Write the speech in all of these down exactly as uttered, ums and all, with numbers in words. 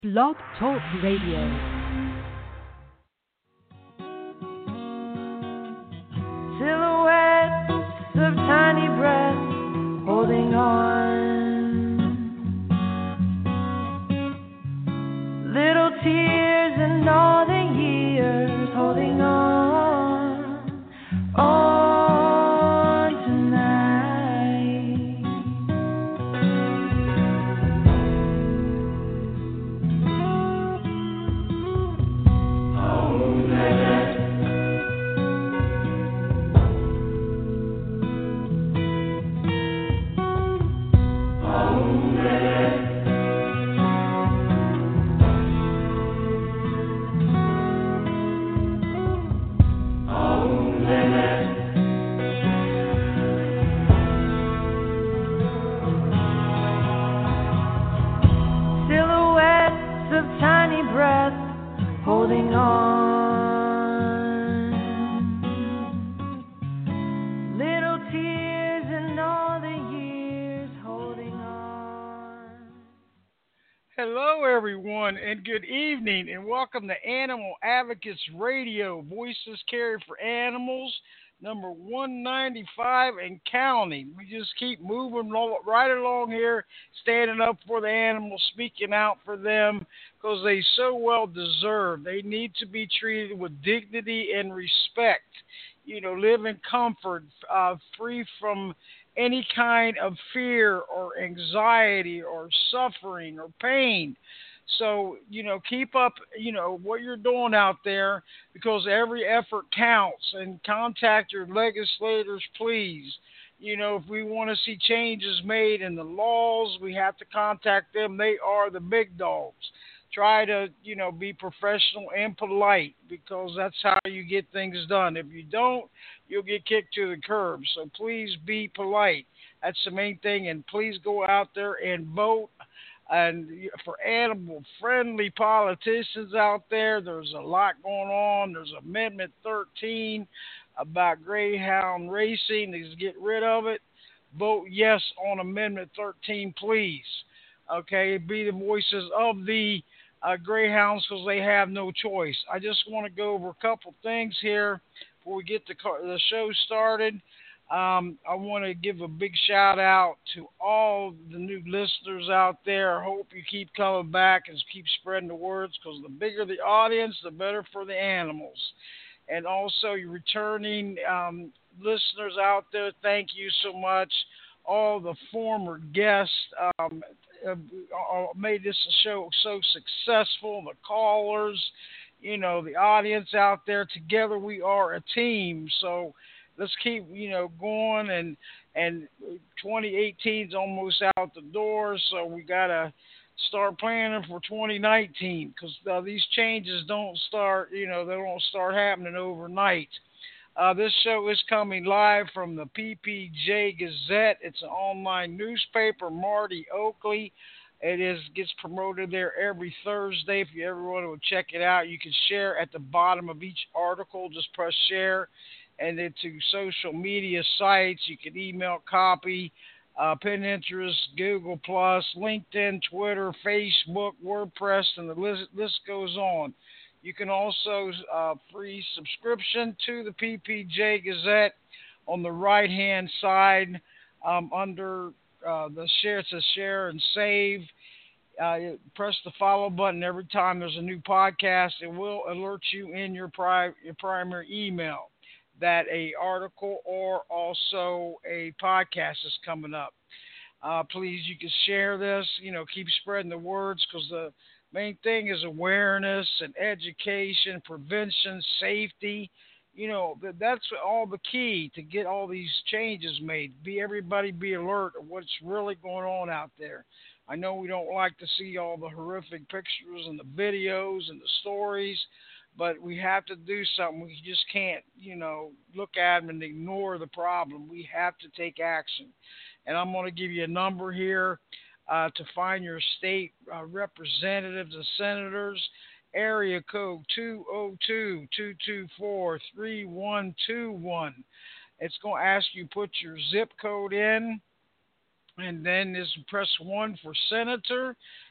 Blog Talk Radio. Silhouettes of tiny breaths holding on. Little tears and all the years holding on. On tonight. Oh, baby. Silhouettes of tiny breaths holding on. Little tears and all the years holding on. Hello, everyone, and good evening, and welcome to Animal Advocates Radio, Voices Carried for Animals, number one ninety-five and counting. We just keep moving lo- right along here, standing up for the animals, speaking out for them, because they so well deserve. They need to be treated with dignity and respect. You know, live in comfort, uh, free from any kind of fear or anxiety or suffering or pain. So, you know, keep up, you know, what you're doing out there, because every effort counts, and contact your legislators, please. You know, if we want to see changes made in the laws, we have to contact them. They are the big dogs. Try to, you know, be professional and polite, because that's how you get things done. If you don't, you'll get kicked to the curb. So please be polite. That's the main thing. And please go out there and vote. And for animal-friendly politicians out there, there's a lot going on. There's Amendment thirteen about greyhound racing. Let's get rid of it. Vote yes on Amendment thirteen, please. Okay, be the voices of the uh, greyhounds, because they have no choice. I just want to go over a couple things here before we get the, the show started. Um, I want to give a big shout out to all the new listeners out there. I hope you keep coming back and keep spreading the words, because the bigger the audience, the better for the animals. And also, your returning um, listeners out there, thank you so much. All the former guests um, uh, made this show so successful. The callers, you know, the audience out there. Together we are a team. So let's keep, you know, going. And and twenty eighteen's almost out the door, so we gotta start planning for twenty nineteen, because uh, these changes don't start, you know, they don't start happening overnight. Uh, this show is coming live from the P P J Gazette. It's an online newspaper. Marty Oakley. It is gets promoted there every Thursday. If you ever want to check it out, you can share at the bottom of each article. Just press share. And then to social media sites, you can email copy, uh, Pinterest, Google Plus, LinkedIn, Twitter, Facebook, WordPress, and the list, list goes on. You can also uh, free subscription to the P P J Gazette on the right-hand side um, under uh, the share. It says share and save. Uh, press the follow button every time there's a new podcast. It will alert you in your, pri- your primary email that a article or also a podcast is coming up. Uh, please, you can share this. You know, keep spreading the words, because the main thing is awareness and education, prevention, safety. You know, that's all the key to get all these changes made. Be everybody be alert of what's really going on out there. I know we don't like to see all the horrific pictures and the videos and the stories, but we have to do something. We just can't, you know, look at them and ignore the problem. We have to take action. And I'm going to give you a number here uh, to find your state uh, representatives and senators. Area code two oh two, two two four, three one two one. It's going to ask you put your zip code in, and then this press one for senator,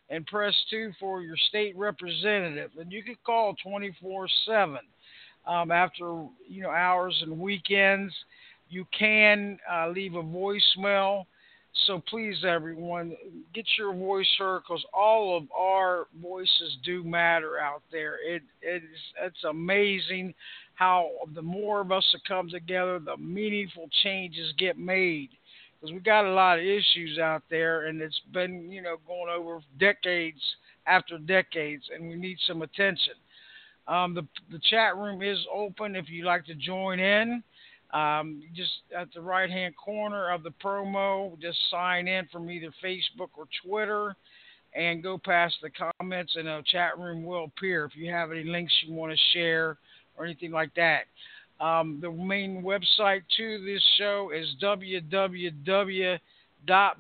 and press two for your state representative. And you can call twenty-four seven um, after you know hours and weekends. You can uh, leave a voicemail. So please, everyone, get your voice heard because all of our voices do matter out there. It it's it's amazing how the more of us that come together, the meaningful changes get made. Because we got a lot of issues out there, and it's been you know going over decades after decades, and we need some attention. Um, the the chat room is open if you'd like to join in. Um, just at the right hand corner of the promo, just sign in from either Facebook or Twitter and go past the comments, and a chat room will appear if you have any links you want to share or anything like that. Um, the main website to this show is w w w dot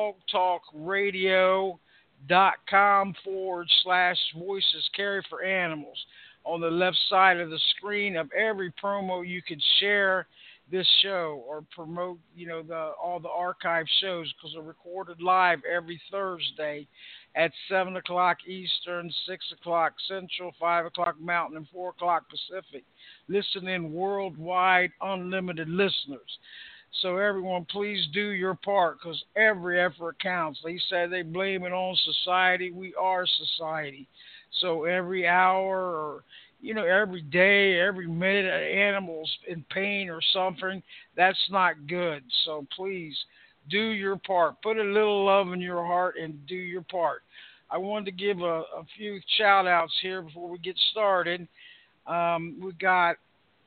blogtalkradio.com forward slash voices carry for animals. On the left side of the screen of every promo, you can share this show or promote, you know, the all the archive shows because they're recorded live every Thursday at seven o'clock Eastern, six o'clock Central, five o'clock Mountain, and four o'clock Pacific. Listen in worldwide, unlimited listeners. So everyone, please do your part because every effort counts. They say they blame it on society. We are society. So every hour or, you know, every day, every minute, an animal's in pain or suffering, that's not good. So please do your part. Put a little love in your heart and do your part. I wanted to give a, a few shout outs here before we get started. Um, we got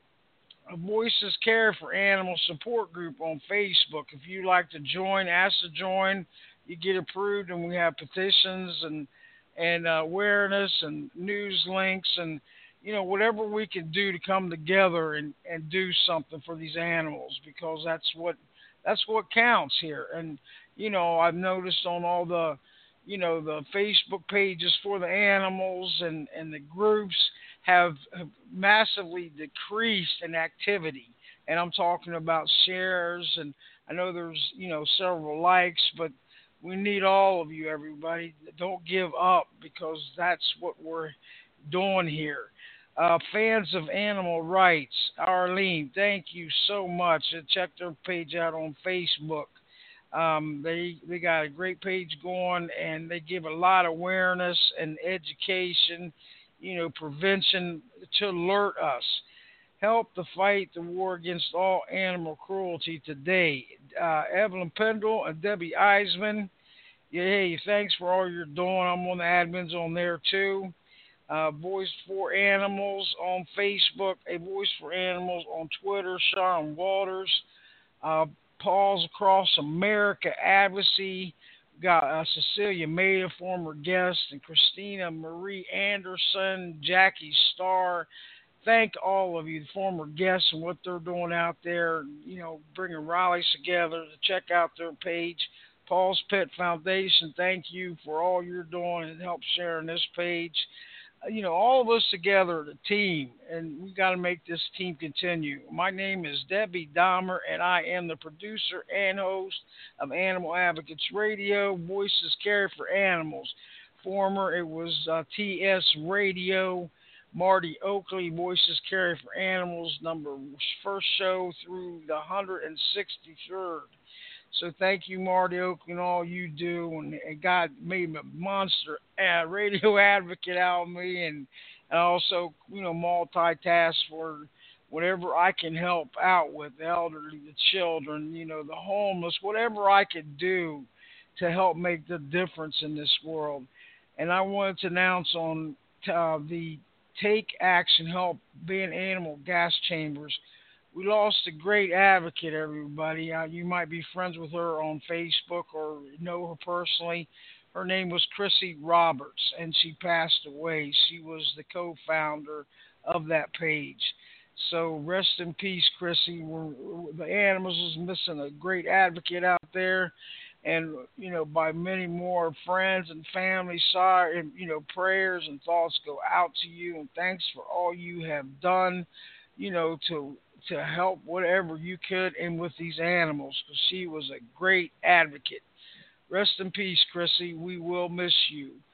a Voices Care for Animal support group on Facebook. If you'd like to join, ask to join. You get approved, and we have petitions and and uh, awareness and news links and, you know, whatever we can do to come together and, and do something for these animals because that's what that's what counts here. And, you know, I've noticed on all the, you know, the Facebook pages for the animals and, and the groups have, have massively decreased in activity. And I'm talking about shares, and I know there's, you know, several likes, but we need all of you, everybody. Don't give up because that's what we're doing here. Uh, fans of animal rights, Arlene, thank you so much. Check their page out on Facebook. Um, they they got a great page going, and they give a lot of awareness and education, you know, prevention to alert us. Help to fight the war against all animal cruelty today. Uh, Evelyn Pendle and Debbie Eisman, yeah, hey, thanks for all you're doing. I'm on the admins on there too. Uh, Voice for Animals on Facebook, A Voice for Animals on Twitter, Sean Walters. Uh, Paws Across America Advocacy, got uh, Cecilia May, a former guest, and Christina Marie Anderson, Jackie Starr. Thank all of you, the former guests, and what they're doing out there, you know, bringing rallies together to check out their page. Paul's Pet Foundation, thank you for all you're doing and help sharing this page. Uh, You know, all of us together, the team, and we got to make this team continue. My name is Debbie Dahmer, and I am the producer and host of Animal Advocates Radio, Voices Care for Animals. Former, it was uh, T S Radio. Marty Oakley, Voices Care for Animals, number first show through the one hundred sixty-third. So thank you, Marty Oakley, and all you do. And, and God made a monster uh, radio advocate out of me, and, and also, you know, multitask for whatever I can help out with, the elderly, the children, you know, the homeless, whatever I could do to help make the difference in this world. And I wanted to announce on uh, the Take Action Help Ban Animal Gas Chambers. We lost a great advocate, everybody. Uh, you might be friends with her on Facebook or know her personally. Her name was Chrissy Roberts, and she passed away. She was the co-founder of that page. So rest in peace, Chrissy. We're, the animals is missing a great advocate out there. And, you know, by many more friends and family, sorry, and, you know, prayers and thoughts go out to you. And thanks for all you have done, you know, to to help whatever you could and with these animals, because she was a great advocate. Rest in peace, Chrissy. We will miss you.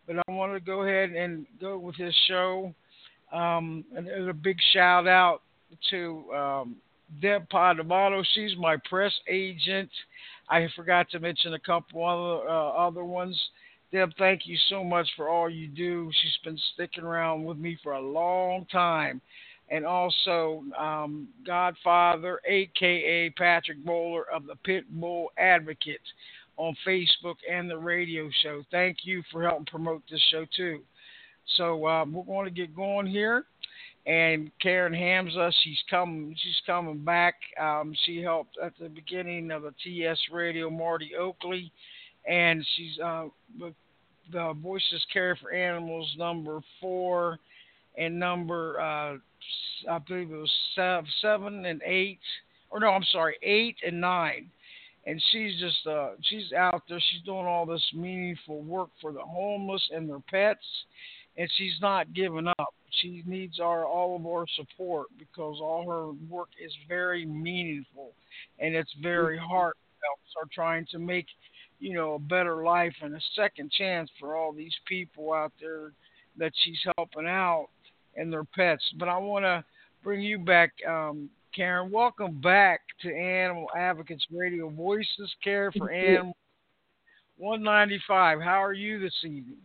but I want to go ahead and go with this show. Um, and there's a big shout out to um, Deb Padavato. She's my press agent. I forgot to mention a couple other uh, other ones. Deb, thank you so much for all you do. She's been sticking around with me for a long time. And also, um, Godfather, a k a. Patrick Bowler of the Pit Bull Advocate on Facebook and the radio show. Thank you for helping promote this show, too. So um, we're going to get going here. And Karen Hamza, she's coming. She's coming back. Um, she helped at the beginning of the T S Radio, Marty Oakley, and she's uh, with the Voices Care for Animals number four and number uh, I believe it was seven, seven and eight, or no, I'm sorry, eight and nine. And she's just uh, she's out there. She's doing all this meaningful work for the homeless and their pets, and she's not giving up. She needs our all of our support because all her work is very meaningful, and it's very heartfelt. Are trying to make, you know, a better life and a second chance for all these people out there that she's helping out and their pets. But I want to bring you back, um, Karen. Welcome back to Animal Advocates Radio, Voices Care for Animals one ninety-five. How are you this evening?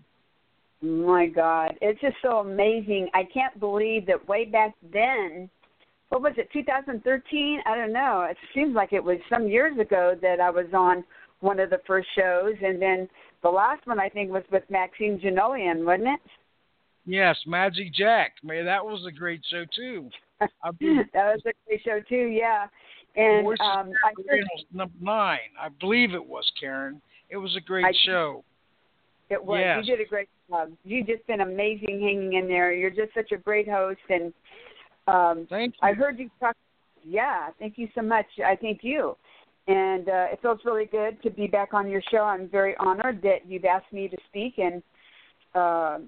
My God, it's just so amazing. I can't believe that way back then, what was it, two thousand thirteen? I don't know. It seems like it was some years ago that I was on one of the first shows, and then the last one I think was with Maxine Janolian, wasn't it? Yes, Magic Jack. Man, that was a great show too. I believe, that was a great show too. Yeah, and Voices um, I heard, number nine. I believe it was, Karen. It was a great I, show. It was. Yes. You did a great job. You've just been amazing hanging in there. You're just such a great host, and um, thank you. I heard you talk. Yeah, thank you so much. I thank you. And uh, it feels really good to be back on your show. I'm very honored that you've asked me to speak and uh,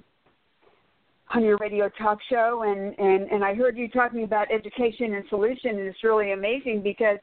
on your radio talk show. And, and, and I heard you talking about education and solution, and it's really amazing because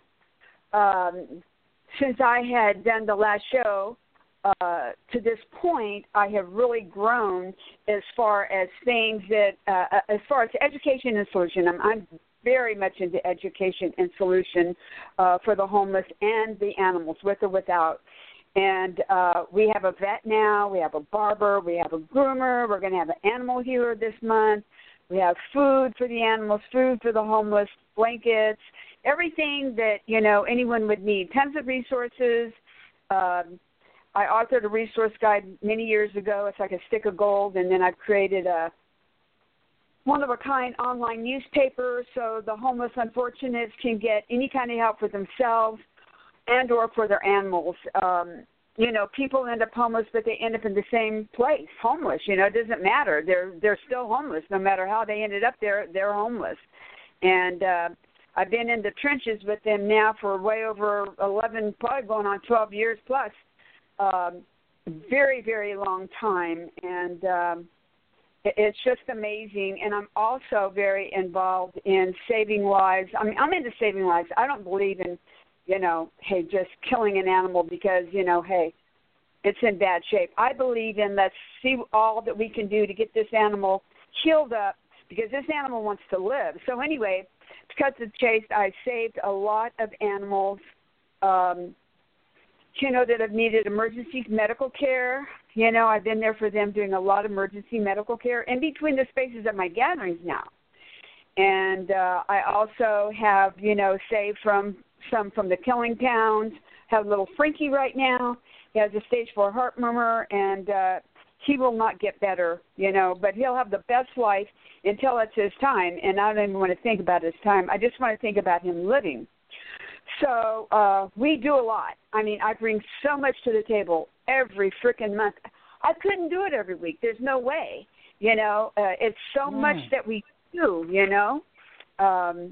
um, since I had done the last show, uh, to this point, I have really grown as far as things that, uh, as far as education and solution. I'm, I'm very much into education and solution uh, for the homeless and the animals, with or without. And uh, we have a vet now, we have a barber, we have a groomer, we're going to have an animal healer this month. We have food for the animals, food for the homeless, blankets, everything that, you know, anyone would need. Tons of resources. Um, I authored a resource guide many years ago. It's like a stick of gold, and then I've created a one-of-a-kind online newspaper so the homeless unfortunates can get any kind of help for themselves and or for their animals. Um, you know, people end up homeless, but they end up in the same place, homeless. You know, it doesn't matter. They're they're still homeless. No matter how they ended up there, they're homeless. And uh, I've been in the trenches with them now for way over eleven, probably going on twelve years plus. Um, very, very long time. And um, it's just amazing, and I'm also very involved in saving lives. I mean, I'm into saving lives. I don't believe in, you know, hey, just killing an animal because, you know, hey, it's in bad shape. I believe in let's see all that we can do to get this animal healed up because this animal wants to live. So anyway, to cut to the chase, I saved a lot of animals, um, you know, that have needed emergency medical care. You know, I've been there for them doing a lot of emergency medical care in between the spaces of my gatherings now. And uh, I also have, you know, saved from some from the killing towns. Have little Frankie right now. He has a stage four heart murmur, and uh, he will not get better, you know, but he'll have the best life until it's his time. And I don't even want to think about his time. I just want to think about him living. So uh, we do a lot. I mean, I bring so much to the table every freaking month. I couldn't do it every week. There's no way. You know, uh, it's so mm. much that we do, you know. Um,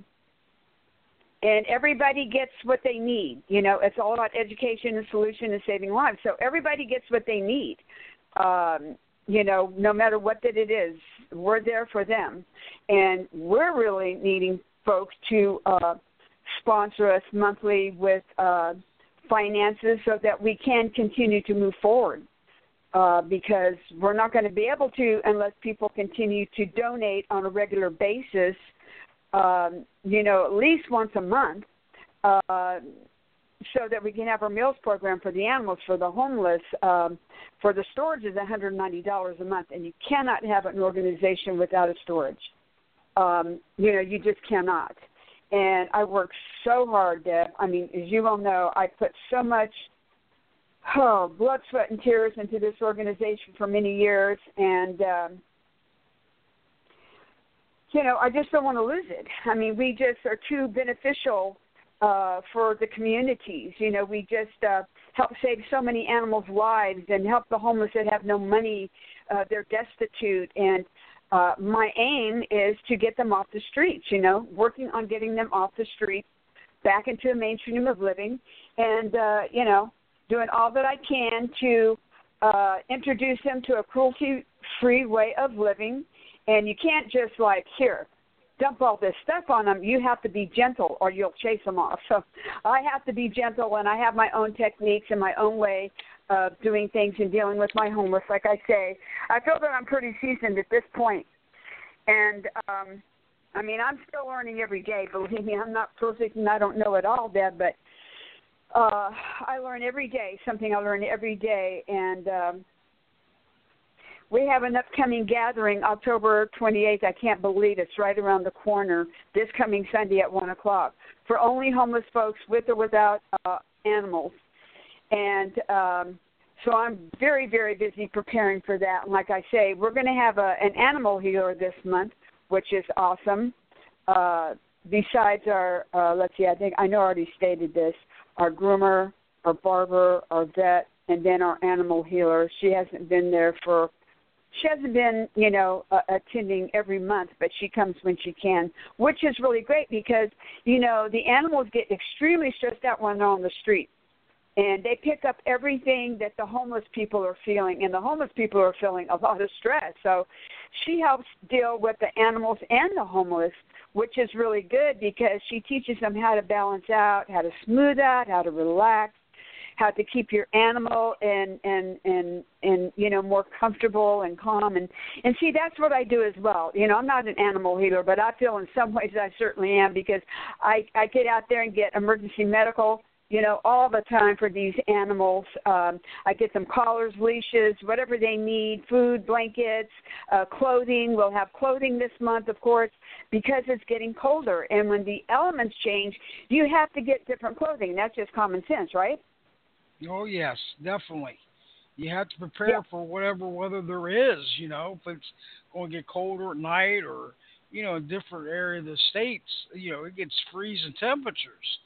and everybody gets what they need. You know, it's all about education and solution and saving lives. So everybody gets what they need. Um, you know, no matter what that it is, we're there for them. And we're really needing folks to uh, sponsor us monthly with uh, finances so that we can continue to move forward. uh, because we're not going to be able to unless people continue to donate on a regular basis, um, you know, at least once a month, uh, so that we can have our meals program for the animals, for the homeless. Um, for the storage is one hundred ninety dollars a month, and you cannot have an organization without a storage. Um, you know, you just cannot. And I work so hard, Deb. I mean, as you all know, I put so much oh, blood, sweat, and tears into this organization for many years, and, um, you know, I just don't want to lose it. I mean, we just are too beneficial uh, for the communities. You know, we just uh, help save so many animals' lives and help the homeless that have no money. Uh, they're destitute, and uh, my aim is to get them off the streets, you know, working on getting them off the streets back into a mainstream of living, and, uh, you know, doing all that I can to uh, introduce them to a cruelty-free way of living. And you can't just, like, here, dump all this stuff on them. You have to be gentle or you'll chase them off. So I have to be gentle, and I have my own techniques and my own way of doing things and dealing with my homeless. Like I say, I feel that I'm pretty seasoned at this point. And, um, I mean, I'm still learning every day. Believe me, I'm not perfect and I don't know it all, Deb, but Uh, I learn every day, something I learn every day, and um, we have an upcoming gathering, October twenty-eighth. I can't believe it's right around the corner, this coming Sunday at one o'clock, for only homeless folks with or without uh, animals. And um, so I'm very, very busy preparing for that. And like I say, we're going to have a, an animal healer this month, which is awesome. Uh, besides our, uh, let's see, I think I know I already stated this, our groomer, our barber, our vet, and then our animal healer. She hasn't been there for, she hasn't been, you know, uh, attending every month, but she comes when she can, which is really great because, you know, the animals get extremely stressed out when they're on the street. And they pick up everything that the homeless people are feeling, and the homeless people are feeling a lot of stress. So she helps deal with the animals and the homeless, which is really good because she teaches them how to balance out, how to smooth out, how to relax, how to keep your animal and and and and you know more comfortable and calm. And and see, that's what I do as well. You know, I'm not an animal healer, but I feel in some ways I certainly am because I I get out there and get emergency medical, you know, all the time for these animals. Um, I get them collars, leashes, whatever they need, food, blankets, uh, clothing. We'll have clothing this month, of course, because it's getting colder. And when the elements change, you have to get different clothing. That's just common sense, right? Oh, yes, definitely. You have to prepare Yeah. for whatever weather there is, you know, if it's going to get colder at night or, you know, in different area of the states, you know, it gets freezing temperatures.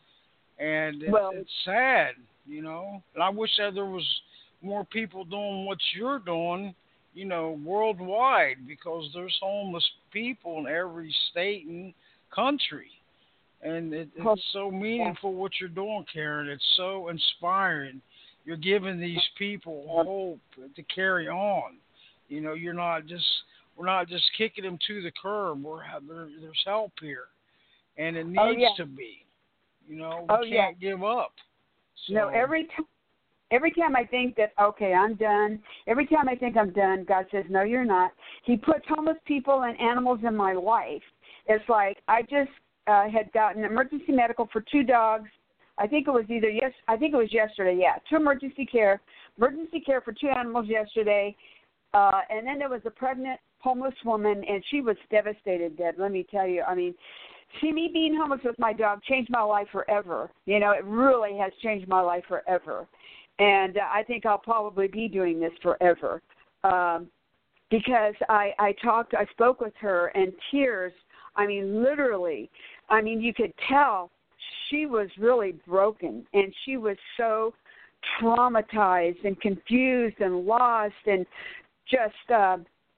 And it, Well, it's sad, you know. And I wish that there was more people doing what you're doing, you know, worldwide, because there's homeless people in every state and country. And it, it's so meaningful what you're doing, Karen. It's so inspiring. You're giving these people hope to carry on. You know, you're not just, we're not just kicking them to the curb. We're, there, there's help here. And it needs oh, yeah. to be. You know, we oh, can't yeah. give up. So, no, every time. Every time I think that, okay, I'm done, every time I think I'm done, God says, no, you're not. He puts homeless people and animals in my life. It's like I just uh, had gotten emergency medical for two dogs. I think it was either, yes, I think it was yesterday, yeah, two emergency care, emergency care for two animals yesterday. Uh, and then there was a pregnant homeless woman, and she was devastated, Deb, let me tell you. I mean, see, me being homeless with my dog changed my life forever. You know, it really has changed my life forever. And uh, I think I'll probably be doing this forever um, because I, I talked, I spoke with her, and tears, I mean, literally, I mean, you could tell she was really broken, and she was so traumatized and confused and lost and just uh,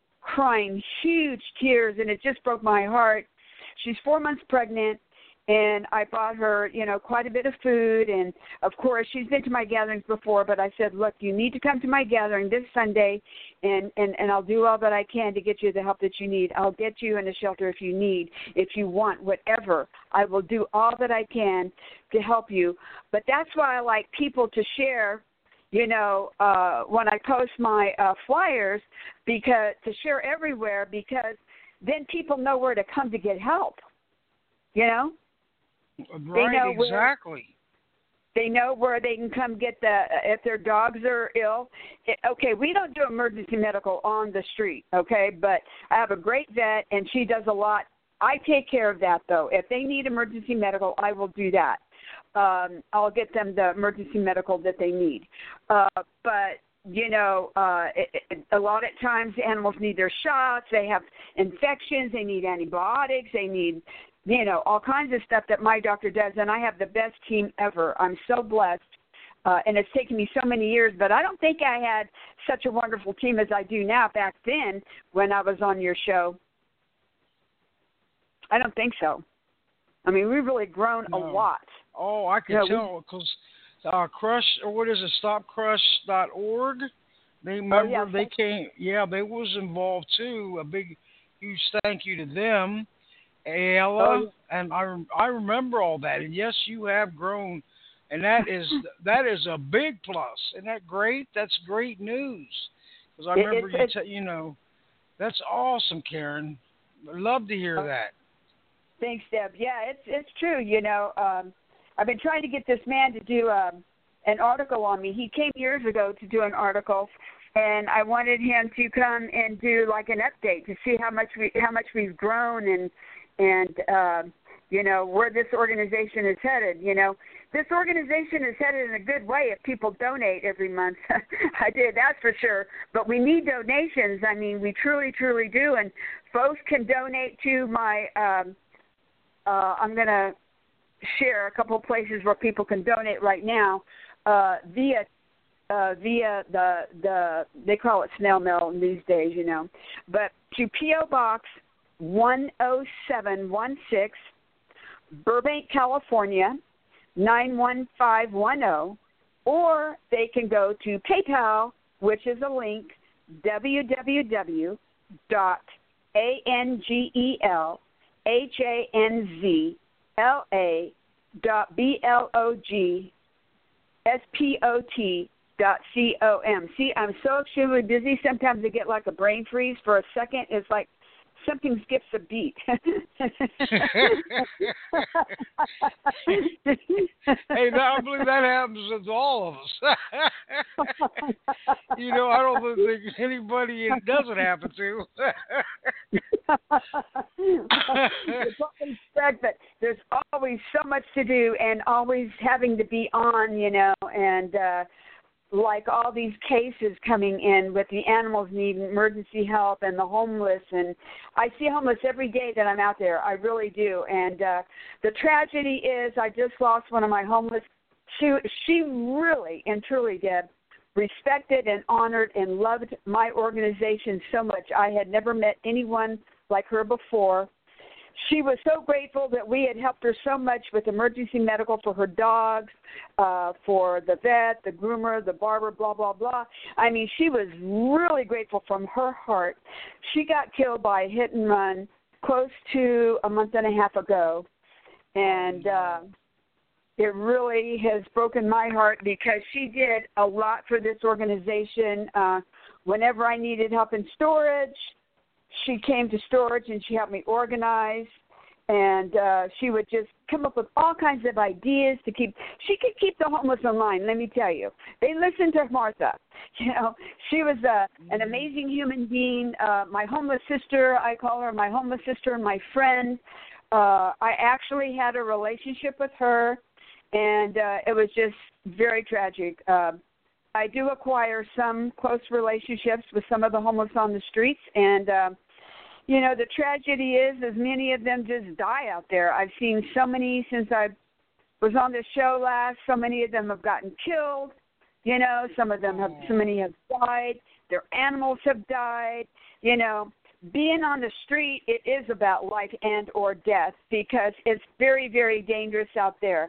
crying huge tears, and it just broke my heart. She's four months pregnant. And I bought her, you know, quite a bit of food. And, of course, she's been to my gatherings before. But I said, look, you need to come to my gathering this Sunday, and, and, and I'll do all that I can to get you the help that you need. I'll get you in a shelter if you need, if you want, whatever. I will do all that I can to help you. But that's why I like people to share, you know, uh, when I post my uh, flyers because to share everywhere because then people know where to come to get help, you know? Right, they know exactly. Where, they know where they can come get the, if their dogs are ill. It, okay, we don't do emergency medical on the street, okay, but I have a great vet, and she does a lot. I take care of that, though. If they need emergency medical, I will do that. Um, I'll get them the emergency medical that they need. Uh, but, you know, uh, it, it, a lot of times animals need their shots. They have infections. They need antibiotics. They need, you know, all kinds of stuff that my doctor does. And I have the best team ever. I'm so blessed. Uh, and it's taken me so many years, but I don't think I had such a wonderful team as I do now back then when I was on your show. I don't think so. I mean, we've really grown no. a lot. Oh, I can yeah, tell because uh, Crush, or what is it, stop crush dot org, they remember, oh, yeah. they came, yeah, they was involved too. A big, huge thank you to them, Ella, oh, yeah. and I, I remember all that. And yes, you have grown, and that is that is a big plus. Isn't that great? That's great news. Because I remember it, you, t- you know, that's awesome, Karen. I'd love to hear oh, that. Thanks, Deb. Yeah, it's it's true. You know, um, I've been trying to get this man to do um, an article on me. He came years ago to do an article, and I wanted him to come and do like an update to see how much we how much we've grown and and uh, you know where this organization is headed. You know, this organization is headed in a good way if people donate every month. I did, that's for sure. But we need donations. I mean, we truly, truly do. And folks can donate to my. Um, uh, I'm going to share a couple of places where people can donate right now uh, via uh, via the the they call it snail mail these days, you know, but to P O Box one oh seven one six, Burbank, California nine one five one zero, or they can go to PayPal, which is a link www dot angel H A N Z L A dot B L O G S P O T dot C O M. See, I'm so extremely busy. Sometimes I get like a brain freeze for a second. It's like something skips a beat. Hey, I believe that happens to all of us. You know, I don't think anybody it doesn't happen to. But there's always so much to do and always having to be on, you know, and uh, like all these cases coming in with the animals needing emergency help and the homeless. And I see homeless every day that I'm out there. I really do. And uh, the tragedy is I just lost one of my homeless. She, she really and truly, Deb, respected and honored and loved my organization so much. I had never met anyone like her before. She was so grateful that we had helped her so much with emergency medical for her dogs, uh, for the vet, the groomer, the barber, blah, blah, blah. I mean, she was really grateful from her heart. She got killed by a hit and run close to a month and a half ago. And uh, it really has broken my heart because she did a lot for this organization. Uh, whenever I needed help in storage, she came to storage and she helped me organize, and uh, she would just come up with all kinds of ideas to keep. She could keep the homeless in line. Let me tell you, they listened to Martha. You know, she was a, an amazing human being. Uh, my homeless sister, I call her my homeless sister and my friend. Uh, I actually had a relationship with her, and uh, it was just very tragic. Uh, I do acquire some close relationships with some of the homeless on the streets, and, uh, you know, the tragedy is, is many of them just die out there. I've seen so many since I was on the show last. So many of them have gotten killed. You know, some of them have, so many have died. Their animals have died. You know, being on the street, it is about life and or death because it's very, very dangerous out there.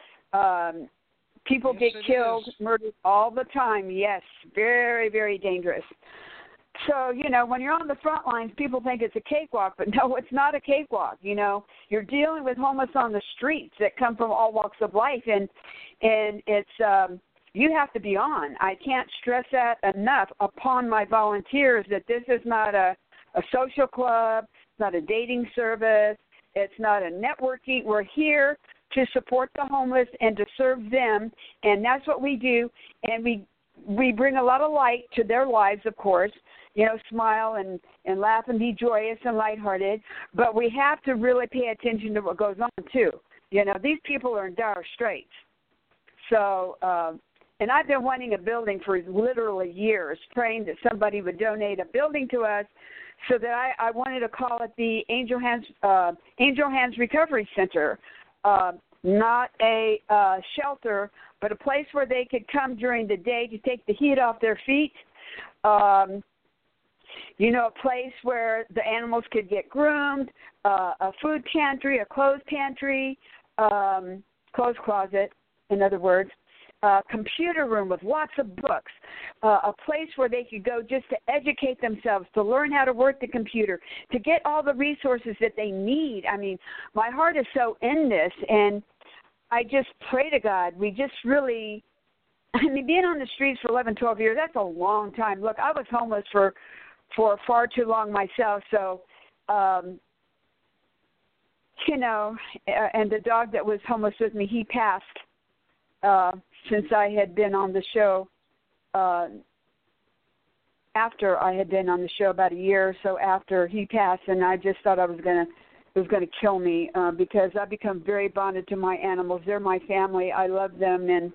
Um, People yes, get killed, is. murdered all the time. Yes, very, very dangerous. So, you know, when you're on the front lines, people think it's a cakewalk, but no, it's not a cakewalk. You know, you're dealing with homeless on the streets that come from all walks of life, and and it's um, you have to be on. I can't stress that enough upon my volunteers that this is not a, a social club, it's not a dating service, it's not a networking. We're here to support the homeless and to serve them, and that's what we do. And we we bring a lot of light to their lives, of course. You know, smile and, and laugh and be joyous and lighthearted. But we have to really pay attention to what goes on, too. You know, these people are in dire straits. So, uh, and I've been wanting a building for literally years, praying that somebody would donate a building to us so that I, I wanted to call it the Angel Hands, uh, Angel Hands Recovery Center. Uh, not a uh, shelter, but a place where they could come during the day to take the heat off their feet. Um, you know, a place where the animals could get groomed, uh, a food pantry, a clothes pantry, um, clothes closet, in other words, a computer room with lots of books, uh, a place where they could go just to educate themselves, to learn how to work the computer, to get all the resources that they need. I mean, my heart is so in this, and I just pray to God. We just really, I mean, being on the streets for eleven, twelve years, that's a long time. Look, I was homeless for, for far too long myself, so, um, you know, and the dog that was homeless with me, he passed. Uh, since I had been on the show, uh, after I had been on the show about a year or so after he passed, and I just thought I was gonna, it was gonna kill me uh, because I've become very bonded to my animals. They're my family. I love them, and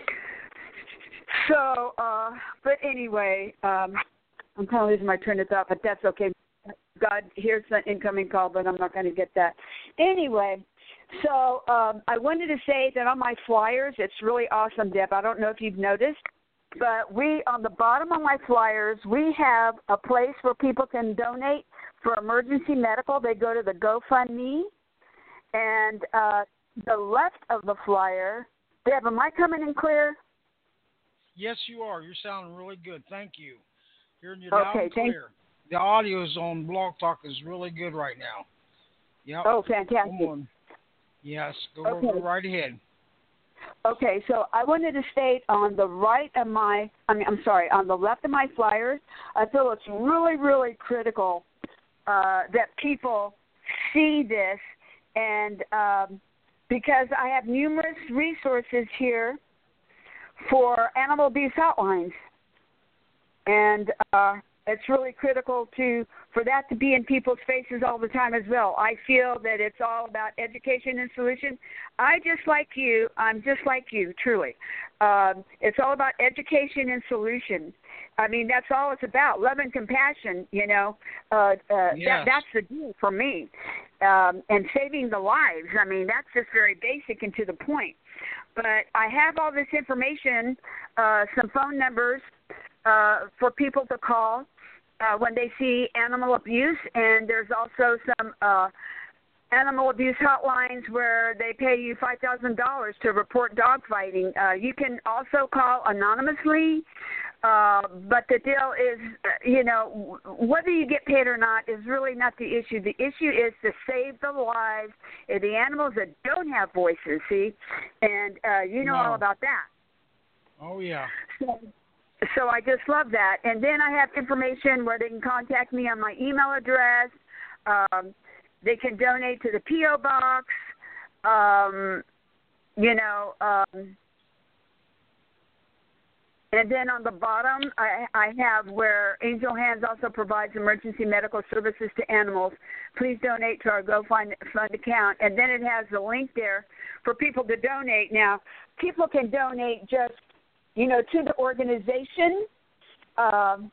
so. Uh, but anyway, um, I'm kind of losing my train of thought, but that's okay. God, here's an incoming call, but I'm not going to get that. Anyway. So um, I wanted to say that on my flyers, it's really awesome, Deb. I don't know if you've noticed, but we, on the bottom of my flyers, we have a place where people can donate for emergency medical. They go to the GoFundMe. And uh, the left of the flyer, Deb, am I coming in clear? Yes, you are. You're sounding really good. Thank you. Hearing you okay, loud and clear. The audio is on Blog Talk is really good right now. Yep. Oh, fantastic. Come on. Yes, go, okay. go right ahead. Okay, so I wanted to state on the right of my, I mean, I'm sorry, on the left of my flyers, I feel it's really, really critical uh, that people see this, and um, because I have numerous resources here for animal abuse hotlines, and uh, it's really critical to for that to be in people's faces all the time as well. I feel that it's all about education and solution. I just like you. I'm just like you, truly. Um, it's all about education and solution. I mean, that's all it's about. Love and compassion, you know. Uh, uh, yes. that, that's the deal for me. Um, and saving the lives. I mean, that's just very basic and to the point. But I have all this information, uh, some phone numbers uh, for people to call Uh, when they see animal abuse, and there's also some uh, animal abuse hotlines where they pay you five thousand dollars to report dog fighting. Uh, you can also call anonymously, uh, but the deal is, you know, whether you get paid or not is really not the issue. The issue is to save the lives of the animals that don't have voices, see? And uh, you know no. all about that. Oh, yeah. So, So I just love that. And then I have information where they can contact me on my email address. Um, they can donate to the P O box. Um, you know, um, and then on the bottom, I, I have where Angel Hands also provides emergency medical services to animals. Please donate to our GoFund Fund account. And then it has the link there for people to donate. Now, people can donate just you know, to the organization um,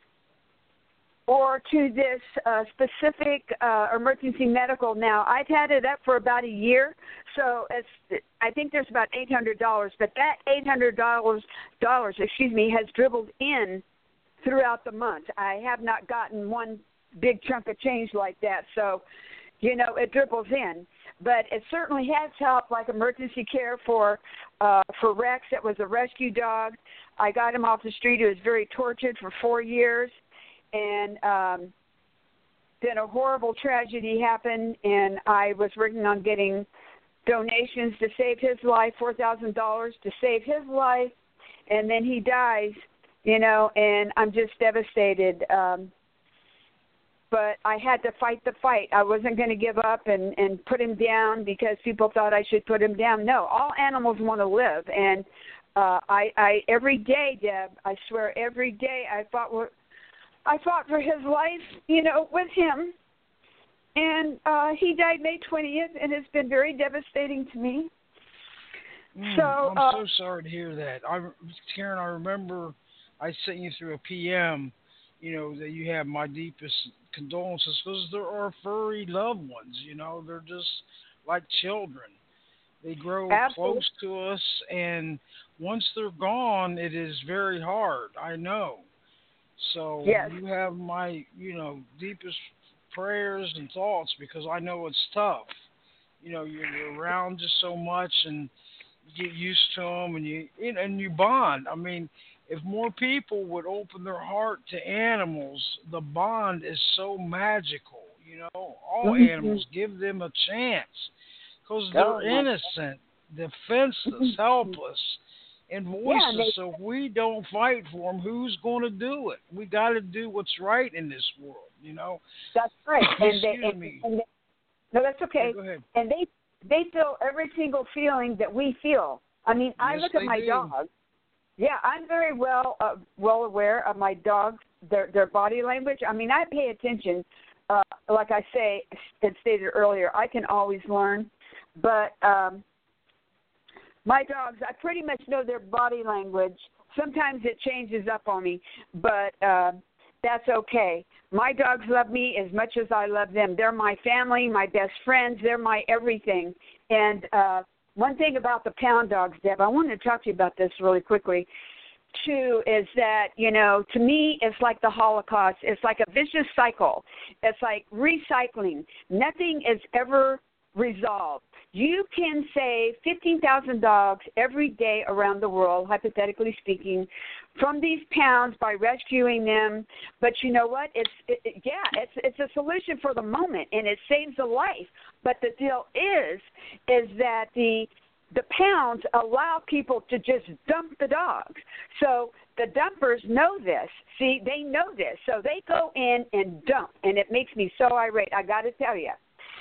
or to this uh, specific uh, emergency medical. Now, I've had it up for about a year, so it's, I think there's about eight hundred dollars, but that eight hundred dollars, dollars, excuse me, has dribbled in throughout the month. I have not gotten one big chunk of change like that, so, you know, it dribbles in. But it certainly has helped, like emergency care for uh, for Rex. That was a rescue dog. I got him off the street. He was very tortured for four years. And um, then a horrible tragedy happened, and I was working on getting donations to save his life, four thousand dollars to save his life. and then he dies, you know, and I'm just devastated. Um, but I had to fight the fight. I wasn't going to give up and, and put him down because people thought I should put him down. No, all animals want to live, and uh, I, I every day, Deb, I swear, every day I fought for, I fought for his life, you know, with him. And uh, he died May twentieth, and it's been very devastating to me. Mm, so I'm uh, so sorry to hear that. I, Karen, I remember I sent you through a P M, you know, that you have my deepest condolences because there are furry loved ones, you know. They're just like children. They grow Absolutely. close to us, and once they're gone, it is very hard, I know. So yes. you have my, you know, deepest prayers and thoughts because I know it's tough. You know, you're, you're around just so much, and you get used to them, and you and you bond. I mean, if more people would open their heart to animals, the bond is so magical. You know, all Mm-hmm. animals, give them a chance because Oh, they're my innocent, defenseless, helpless, and voiceless. Yeah, they, So if we don't fight for them, who's going to do it? We got to do what's right in this world. You know. that's right. And they, Excuse and, me. and they, no, that's okay. Yeah, go ahead. And they they feel every single feeling that we feel. I mean, I Yes, look at they my do. dog. Yeah, I'm very well uh, well aware of my dogs, their their body language. I mean, I pay attention. Uh, like I say, had stated earlier, I can always learn, but um, my dogs, I pretty much know their body language. Sometimes it changes up on me, but uh, that's okay. My dogs love me as much as I love them. They're my family, my best friends. They're my everything. And uh, one thing about the pound dogs, Deb, I wanted to talk to you about this really quickly, too, is that, you know, to me, it's like the Holocaust. It's like a vicious cycle. It's like recycling. Nothing is ever resolved. You can save fifteen thousand dogs every day around the world, hypothetically speaking, from these pounds by rescuing them. But you know what? It's it, it, yeah, it's it's a solution for the moment, and it saves a life. But the deal is, is that the the pounds allow people to just dump the dogs. So the dumpers know this. See, they know this. So they go in and dump, and it makes me so irate. I got to tell you.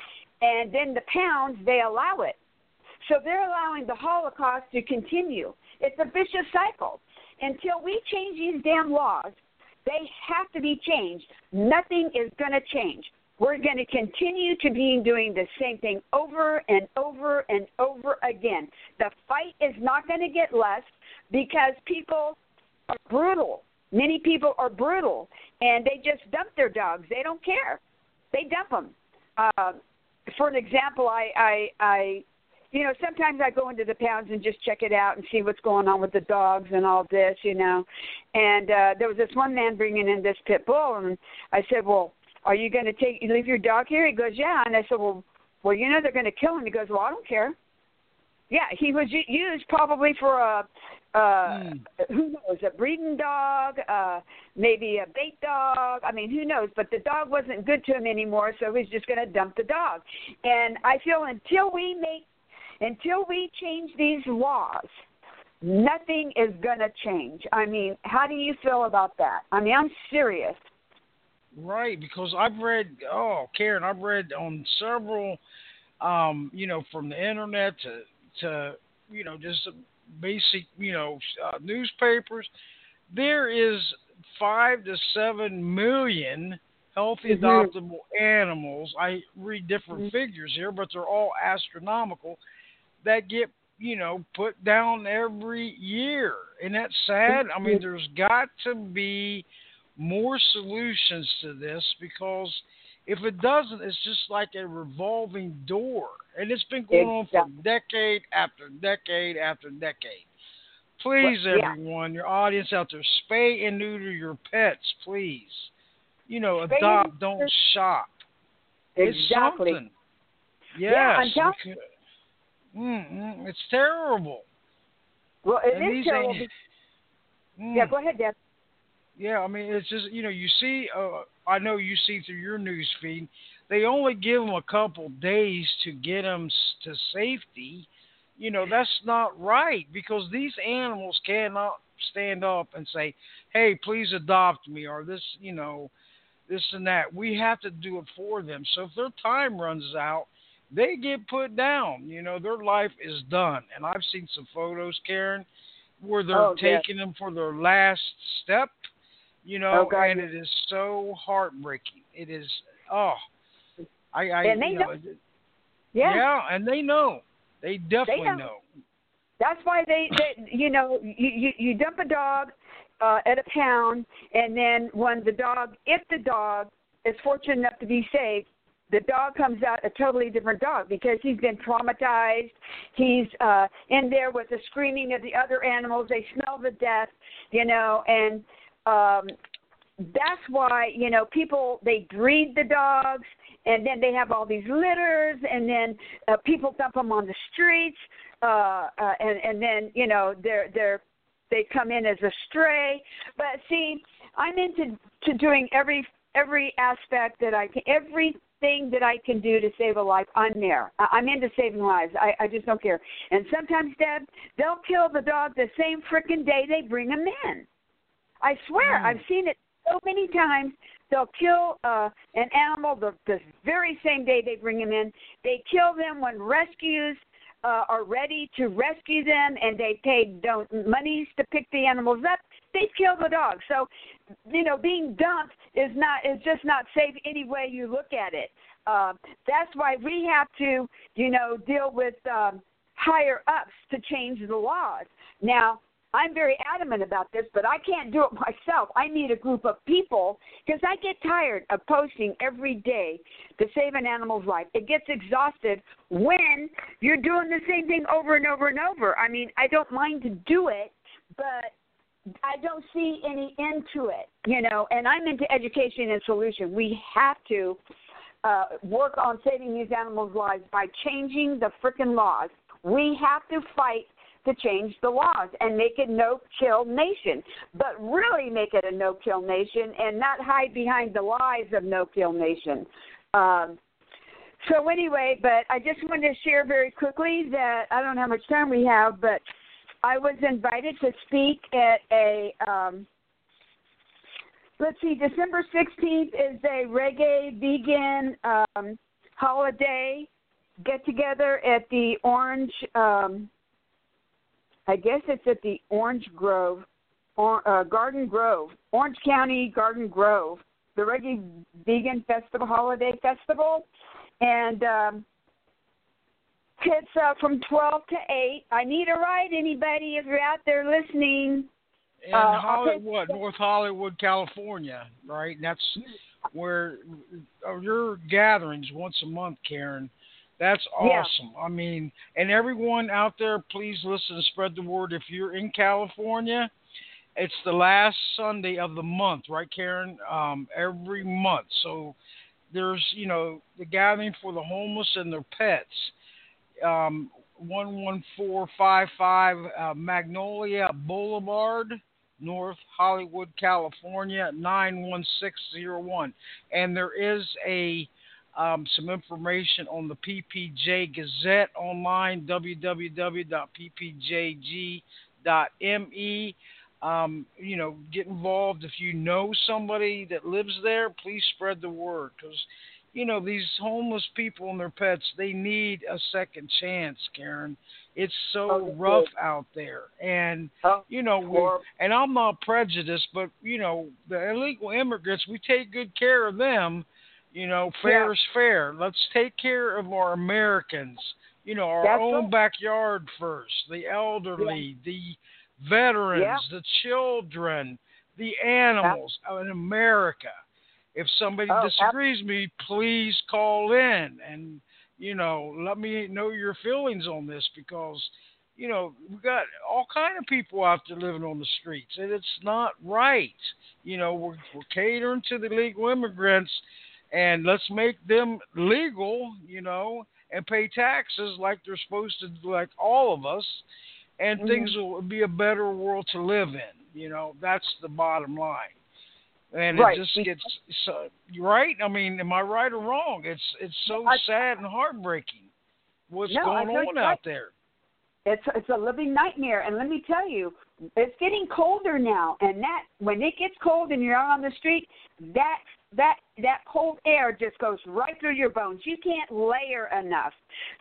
And then the pounds, they allow it. So they're allowing the Holocaust to continue. It's a vicious cycle. Until we change these damn laws, they have to be changed. Nothing is going to change. We're going to continue to be doing the same thing over and over and over again. The fight is not going to get less because people are brutal. Many people are brutal, and they just dump their dogs. They don't care. They dump them. Uh, For an example, I, I, I, you know, sometimes I go into the pounds and just check it out and see what's going on with the dogs and all this, you know. And uh, there was this one man bringing in this pit bull, and I said, well, are you going to take leave your dog here? He goes, yeah. And I said, well, well, you know they're going to kill him. He goes, well, I don't care. Yeah, he was used probably for a, uh, mm. who knows, a breeding dog, uh, maybe a bait dog. I mean, who knows? But the dog wasn't good to him anymore, so he's just going to dump the dog. And I feel until we make, until we change these laws, nothing is going to change. I mean, how do you feel about that? I mean, I'm serious. Right, because I've read, oh, Karen, I've read on several, um, you know, from the internet to, to you know, just basic, you know, uh, newspapers. There is five to seven million healthy mm-hmm. adoptable animals. I read different mm-hmm. figures here, but they're all astronomical that get, you know, put down every year. And that's sad. I mean, there's got to be more solutions to this because if it doesn't, it's just like a revolving door. And it's been going exactly. on for decade after decade after decade. Please, well, yeah. everyone, your audience out there, spay and neuter your pets, please. You know, spay adopt, and don't shop. Exactly. It's something. Yes. Yeah, I'm telling because, mm, it's terrible. Well, it and is terrible. Be- mm, yeah, go ahead, Deb. Yeah, I mean, it's just, you know, you see, uh, I know you see through your news feed, they only give them a couple days to get them to safety. You know, that's not right because these animals cannot stand up and say, hey, please adopt me, or this, you know, this and that. We have to do it for them. So if their time runs out, they get put down. You know, their life is done. And I've seen some photos, Karen, where they're Oh, yes. taking them for their last step, you know, Oh, God, and yes. it is so heartbreaking. It is, oh, I, I And they you know, know. it- Yeah. yeah, and they know. They definitely know. know. That's why they, they you know, you, you, you dump a dog uh, at a pound, and then when the dog, if the dog is fortunate enough to be saved, the dog comes out a totally different dog because he's been traumatized. He's uh, in there with the screaming of the other animals. They smell the death, you know, and um, that's why, you know, people, they breed the dogs, and then they have all these litters, and then uh, people dump them on the streets, uh, uh, and, and then, you know, they're, they're, they come in as a stray. But see, I'm into to doing every every aspect that I can, everything that I can do to save a life. I'm there. I'm into saving lives. I, I just don't care. And sometimes, Deb, they'll kill the dog the same frickin' day they bring him in. I swear, Mm. I've seen it so many times. They'll kill uh, an animal the, the very same day they bring him in. They kill them when rescues uh, are ready to rescue them, and they pay don't, monies to pick the animals up. They kill the dog. So, you know, being dumped is not is just not safe any way you look at it. Uh, that's why we have to, you know, deal with um, higher ups to change the laws. Now, I'm very adamant about this, but I can't do it myself. I need a group of people because I get tired of posting every day to save an animal's life. It gets exhausted when you're doing the same thing over and over and over. I mean, I don't mind to do it, but I don't see any end to it, you know, and I'm into education and solution. We have to uh, work on saving these animals' lives by changing the frickin' laws. We have to fight to change the laws and make it no-kill nation, but really make it a no-kill nation and not hide behind the lies of no-kill nation. Um, so anyway, but I just wanted to share very quickly that I don't know how much time we have, but I was invited to speak at a, um, let's see, December sixteenth is a reggae vegan um, holiday get-together at the Orange, um, I guess it's at the Orange Grove, or, uh, Garden Grove, Orange County Garden Grove, the Reggae Vegan Festival, Holiday Festival. And um, it's uh, from twelve to eight. I need a ride, anybody, if you're out there listening. In Uh, Hollywood, North Hollywood, California, right? And that's where uh, your gatherings once a month, Karen. That's Yeah. awesome. I mean, and everyone out there, please listen and spread the word. If you're in California, it's the last Sunday of the month, right, Karen? Um, every month. So there's, you know, the gathering for the homeless and their pets. Um, one one four five five uh, Magnolia Boulevard, North Hollywood, California, nine one six zero one. And there is a Um, some information on the P P J Gazette online, w w w dot p p j g dot m e. Um, you know, get involved. If you know somebody that lives there, please spread the word because, you know, these homeless people and their pets, they need a second chance, Karen. It's so Oh, rough good. out there. And, Oh, you know, we, horrible. and I'm not prejudiced, but, you know, the illegal immigrants, we take good care of them. You know, fair Yeah. is fair. Let's take care of our Americans. You know, our That's own right. backyard first. The elderly, the veterans, Yeah. the children, the animals in America. If somebody Oh, disagrees with me, please call in and, you know, let me know your feelings on this because, you know, we've got all kind of people out there living on the streets, and it's not right. You know, we're, we're catering to the illegal immigrants, and let's make them legal, you know, and pay taxes like they're supposed to, like all of us, and Mm-hmm. things will be a better world to live in. You know, that's the bottom line. And Right. it just gets so right. I mean, am I right or wrong? It's it's so I- sad and heartbreaking what's No, I going heard on you out right. there. It's it's a living nightmare, and let me tell you, it's getting colder now, and that when it gets cold and you're out on the street, that that that cold air just goes right through your bones. You can't layer enough.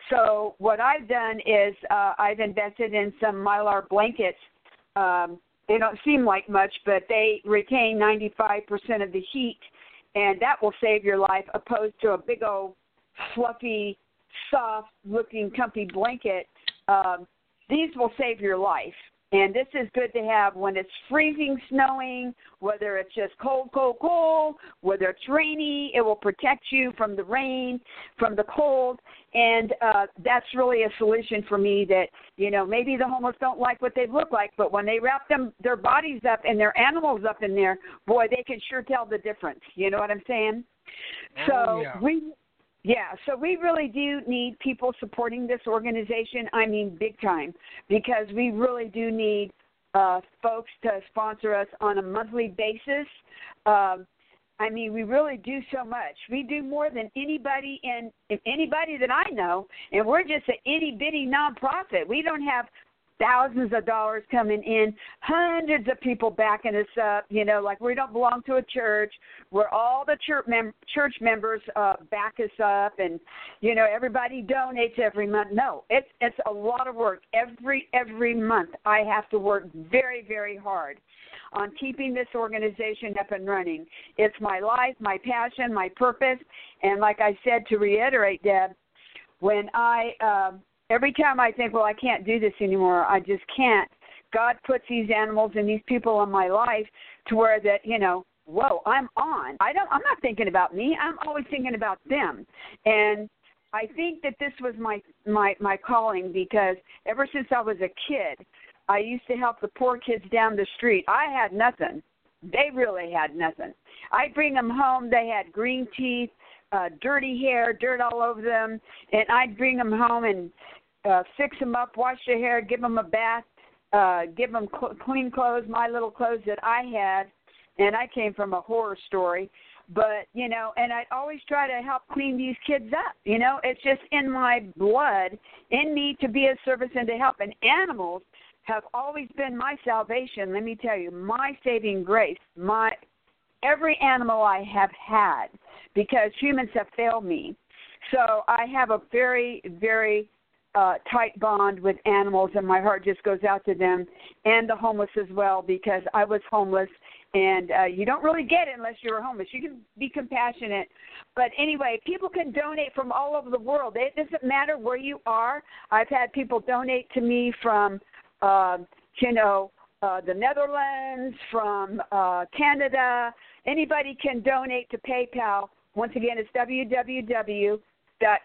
So what I've done is uh, I've invested in some Mylar blankets. Um, they don't seem like much, but they retain ninety-five percent of the heat, and that will save your life, opposed to a big old fluffy, soft-looking, comfy blanket. Um, these will save your life. And this is good to have when it's freezing, snowing, whether it's just cold, cold, cold, whether it's rainy. It will protect you from the rain, from the cold. And uh, that's really a solution for me that, you know, maybe the homeless don't like what they look like, but when they wrap them their bodies up and their animals up in there, boy, they can sure tell the difference. You know what I'm saying? Oh, so yeah. we... Yeah, so we really do need people supporting this organization, I mean big time, because we really do need uh, folks to sponsor us on a monthly basis. Um, I mean, we really do so much. We do more than anybody in anybody that I know, and we're just an itty-bitty nonprofit. We don't have thousands of dollars coming in, hundreds of people backing us up, you know, like we don't belong to a church where all the church, mem- church members uh, back us up and, you know, everybody donates every month. No, it's it's a lot of work. Every, every month I have to work very, very hard on keeping this organization up and running. It's my life, my passion, my purpose, and like I said, to reiterate, Deb, when I uh, – every time I think, well, I can't do this anymore, I just can't, God puts these animals and these people in my life to where that, you know, whoa, I'm on. I don't, I'm not thinking about me. I'm always thinking about them. And I think that this was my, my, my calling, because ever since I was a kid, I used to help the poor kids down the street. I had nothing. They really had nothing. I'd bring them home. They had green teeth, uh, dirty hair, dirt all over them, and I'd bring them home and uh, fix them up, wash their hair, give them a bath, uh, give them cl- clean clothes, my little clothes that I had, and I came from a horror story. But, you know, and I'd always try to help clean these kids up. You know, it's just in my blood, in me to be of service and to help. And animals have always been my salvation. Let me tell you, my saving grace, my every animal I have had, because humans have failed me. So I have a very, very uh, tight bond with animals, and my heart just goes out to them and the homeless as well, because I was homeless, and uh, you don't really get it unless you're homeless. You can be compassionate. But anyway, people can donate from all over the world. It doesn't matter where you are. I've had people donate to me from, uh, you know, uh, the Netherlands, from uh, Canada. Anybody can donate to PayPal. Once again, it's w w w dot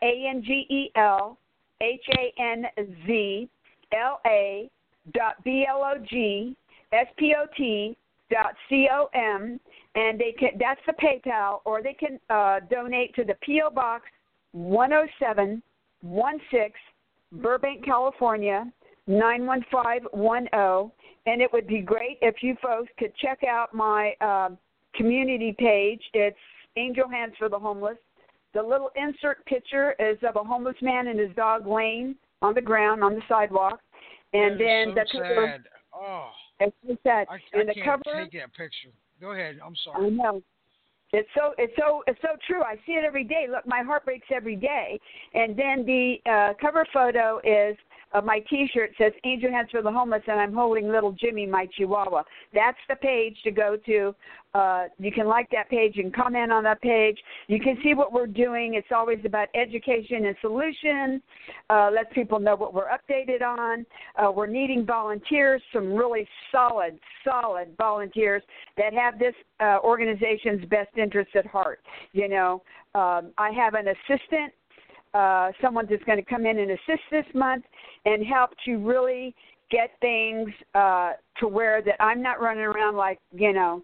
angel h a n z l a dot b l o g s p o t dot c o m, and they can, that's the PayPal, or they can uh, donate to the P O Box one oh seven one six, Burbank, California nine one five one zero. And it would be great if you folks could check out my uh, community page. It's Angel Hands for the Homeless. The little insert picture is of a homeless man and his dog laying on the ground on the sidewalk. And That then is the so cover, sad. Oh, it's so sad. I, I and the can't cover, take that picture. Go ahead. I'm I sorry. know. It's so it's so it's so true. I see it every day. Look, my heart breaks every day. And then the uh, cover photo is of my T-shirt. It says Angel Hands for the Homeless, and I'm holding little Jimmy, my Chihuahua. That's the page to go to. Uh, you can like that page and comment on that page. You can see what we're doing. It's always about education and solutions. Uh, lets people know what we're updated on. Uh, we're needing volunteers, some really solid, solid volunteers that have this uh, organization's best interests at heart. You know, um, I have an assistant, uh, someone that's going to come in and assist this month and help to really get things uh, to where that I'm not running around like, you know,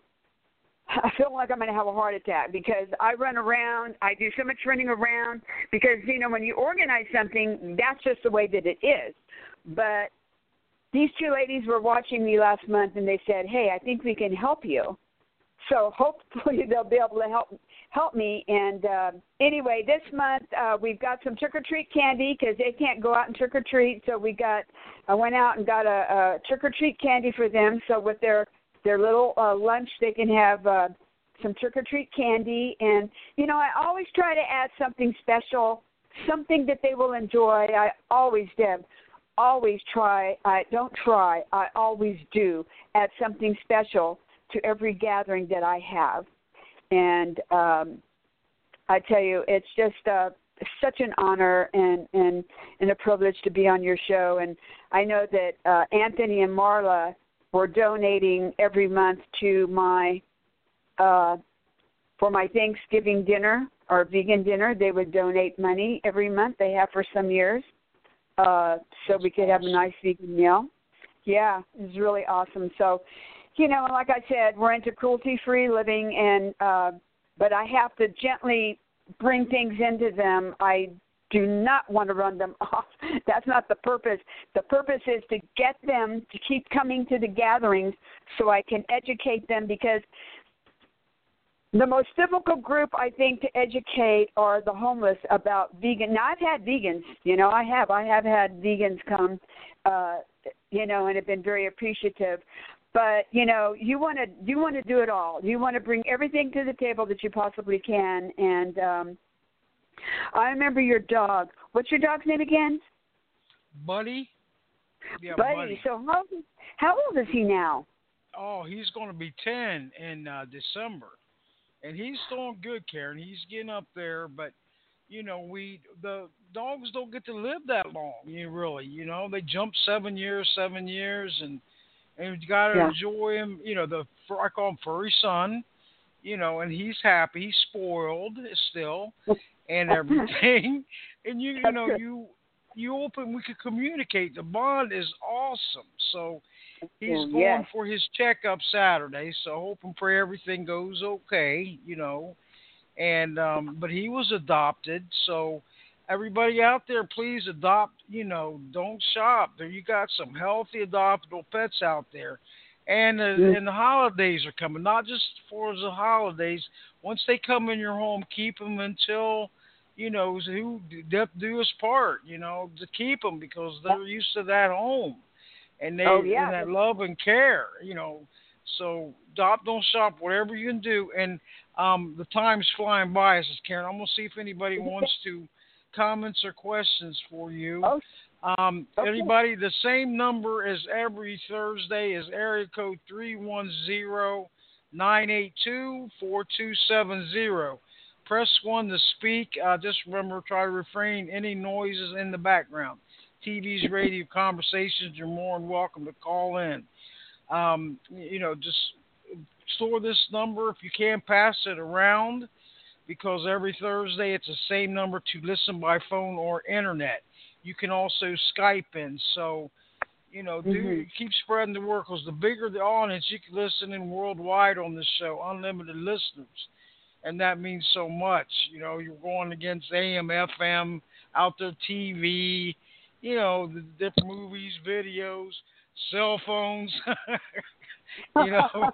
I feel like I'm going to have a heart attack, because I run around, I do so much running around, because, you know, when you organize something, that's just the way that it is. But these two ladies were watching me last month, and they said, hey, I think we can help you. So hopefully they'll be able to help help me. And uh, anyway, this month uh, we've got some trick-or-treat candy because they can't go out and trick-or-treat. So we got, I went out and got a, a trick-or-treat candy for them. So with their, their little uh, lunch, they can have uh, some trick-or-treat candy. And, you know, I always try to add something special, something that they will enjoy. I always, Deb, always try, I don't try, I always do add something special to every gathering that I have. And um, I tell you, it's just uh, such an honor and, and, and a privilege to be on your show. And I know that uh, Anthony and Marla were donating every month to my, uh, for my Thanksgiving dinner or vegan dinner. They would donate money every month. They have for some years. Uh, so we could have a nice vegan meal. Yeah, it was really awesome. So, you know, like I said, we're into cruelty-free living, and uh, but I have to gently bring things into them. I do not want to run them off. That's not the purpose. The purpose is to get them to keep coming to the gatherings so I can educate them, because the most difficult group, I think, to educate are the homeless about vegan. Now, I've had vegans, you know, I have. I have had vegans come, uh, you know, and have been very appreciative. But, you know, you want to you want to do it all. You want to bring everything to the table that you possibly can. And um, I remember your dog. What's your dog's name again? Buddy. Yeah, Buddy. Buddy. So how, how old is he now? Oh, he's going to be ten in uh, December. And he's doing good, Karen. He's getting up there, but you know, we the dogs don't get to live that long. You really, you know, they jump seven years, seven years, and and you got to yeah. enjoy him. You know, the I call him furry son. You know, and he's happy, he's spoiled still, and everything. And you, you know, you you open, we could communicate. The bond is awesome. So. He's well, going yes. for his checkup Saturday, so hoping for everything goes okay, you know. And um, but he was adopted, so everybody out there, please adopt. You know, don't shop. There, you got some healthy adoptable pets out there, and uh, mm. and the holidays are coming. Not just for the holidays. Once they come in your home, keep them until you know who death do us part. You know, to keep them because they're used to that home. And they oh, yeah. and that love and care, you know. So adopt, don't shop, whatever you can do. And um, the time's flying by, says Karen. I'm gonna see if anybody wants to comments or questions for you. Oh. Um, okay. Anybody, the same number as every Thursday is area code three one zero, nine eight two, four two seven zero. Press one to speak. Uh, just remember, try to refrain any noises in the background. T Vs, radio, conversations, you're more than welcome to call in. Um, you know, just store this number if you can, pass it around, because every Thursday it's the same number to listen by phone or internet. You can also Skype in. So, you know, do mm-hmm. keep spreading the word, because the bigger the audience, you can listen in worldwide on this show, unlimited listeners. And that means so much. You know, you're going against A M, F M, out there T V, you know, the different movies, videos, cell phones, you know,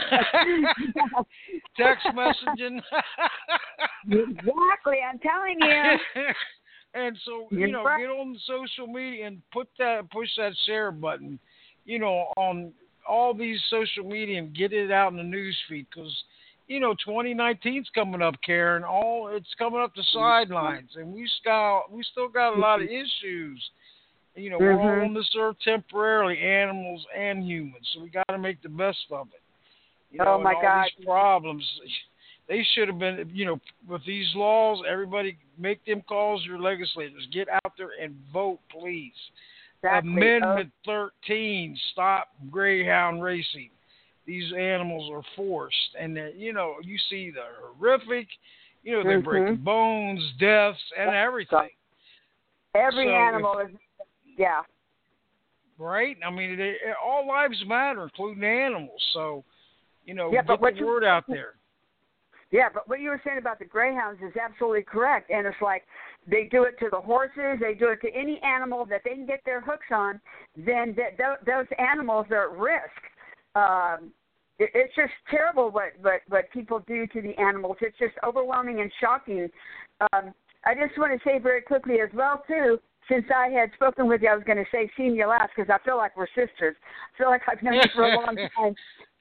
text messaging. Exactly, I'm telling you. And so, You're you know, right. get on social media and put that, push that share button, you know, on all these social media and get it out in the news feed, because, you know, twenty nineteen's coming up, Karen. All it's coming up the sidelines, and we still we still got a lot of issues. You know, mm-hmm. we're all on this earth temporarily, animals and humans, so we got to make the best of it. You know, oh my and all God! These problems, they should have been. You know, with these laws, everybody make them calls your legislators. Get out there and vote, please. Exactly. Amendment oh. thirteen, stop greyhound racing. These animals are forced, and you know, you see the horrific, you know, they're mm-hmm. breaking bones, deaths, and everything. Every so animal if, is, yeah. Right? I mean, they, all lives matter, including animals. So, you know, yeah, get but the word out there. Yeah, but what you were saying about the greyhounds is absolutely correct. And it's like they do it to the horses, they do it to any animal that they can get their hooks on, then th- th- those animals are at risk. Um, it, it's just terrible what, what, what people do to the animals. It's just overwhelming and shocking. Um, I just want to say very quickly as well, too, since I had spoken with you, I was going to say seeing you last because I feel like we're sisters. I feel like I've known you for a long time.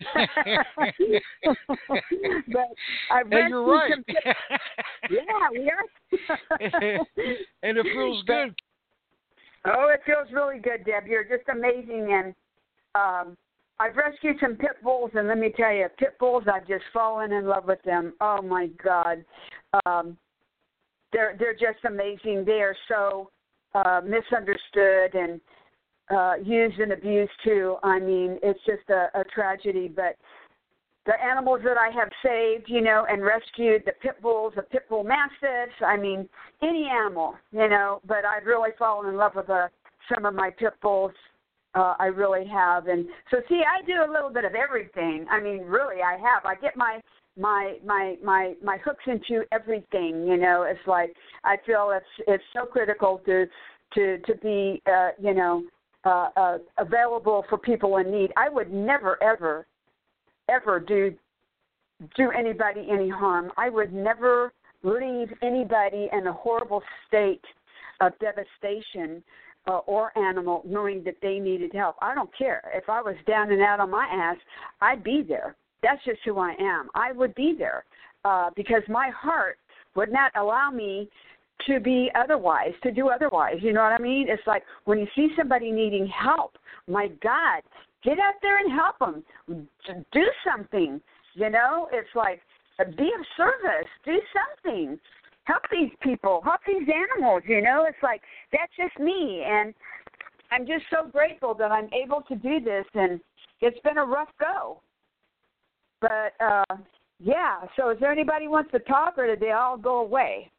But I've hey, you're right. Some... yeah, we are. And it feels good. Oh, it feels really good, Deb. You're just amazing. And um, I've rescued some pit bulls, and let me tell you, pit bulls, I've just fallen in love with them. Oh, my God. Um, they're, they're just amazing. They are so uh, misunderstood and uh, used and abused, too. I mean, it's just a, a tragedy. But the animals that I have saved, you know, and rescued, the pit bulls, the pit bull mastiffs, I mean, any animal, you know, but I've really fallen in love with uh, some of my pit bulls. Uh, I really have. And so, see, I do a little bit of everything. I mean, really, I have. I get my my my my my hooks into everything, you know. It's like I feel it's it's so critical to to to be, uh, you know, uh, uh, available for people in need. I would never, ever, ever do do anybody any harm. I would never leave anybody in a horrible state of devastation uh, or animal knowing that they needed help. I don't care. If I was down and out on my ass, I'd be there. That's just who I am. I would be there uh, because my heart would not allow me to be otherwise, to do otherwise. You know what I mean? It's like when you see somebody needing help, my God, get out there and help them. Do something, you know? It's like be of service. Do something. Help these people. Help these animals, you know? It's like that's just me. And I'm just so grateful that I'm able to do this. And it's been a rough go. But, uh, yeah, so is there anybody who wants to talk, or did they all go away?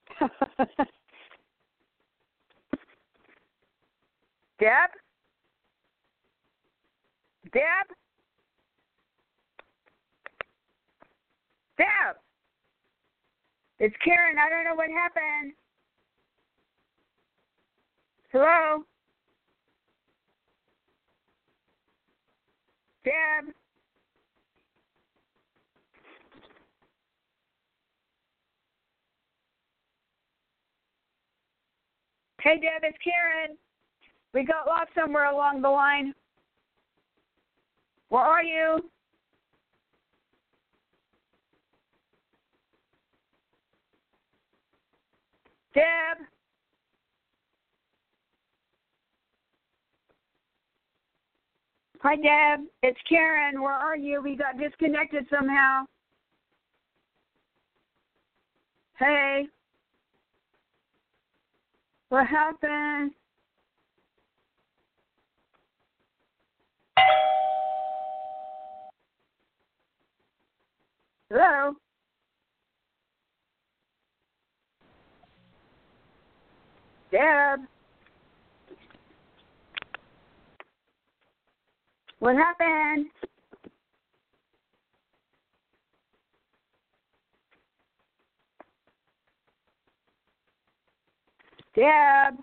Deb? Deb? Deb? It's Karen. I don't know what happened. Hello? Deb? Hey, Deb, it's Karen. We got lost somewhere along the line. Where are you? Deb? Hi, Deb. It's Karen. Where are you? We got disconnected somehow. Hey. What happened? Hello? Deb? What happened? Deb?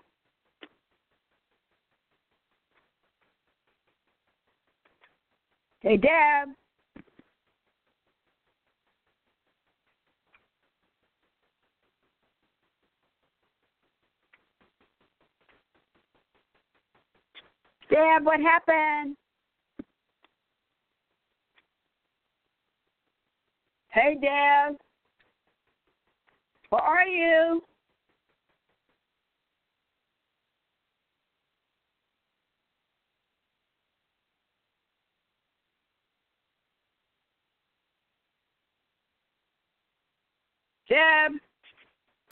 Hey, Deb? Deb, what happened? Hey, Deb? Where are you? Deb?